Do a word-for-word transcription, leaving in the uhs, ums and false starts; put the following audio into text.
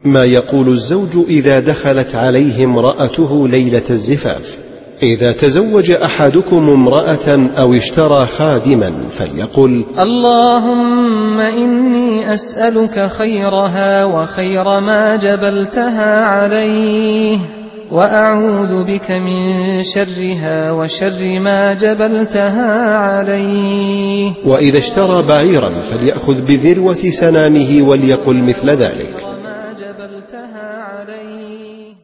ما يقول الزوج إذا دخلت عليه امرأته ليلة الزفاف. إذا تزوج أحدكم امرأة أو اشترى خادما فليقل: اللهم إني أسألك خيرها وخير ما جبلتها عليه، وأعوذ بك من شرها وشر ما جبلتها عليه. وإذا اشترى بعيرا فليأخذ بذروة سنامه وليقل مثل ذلك.